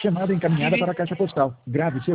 Chamada encaminhada para a caixa postal. Grave seu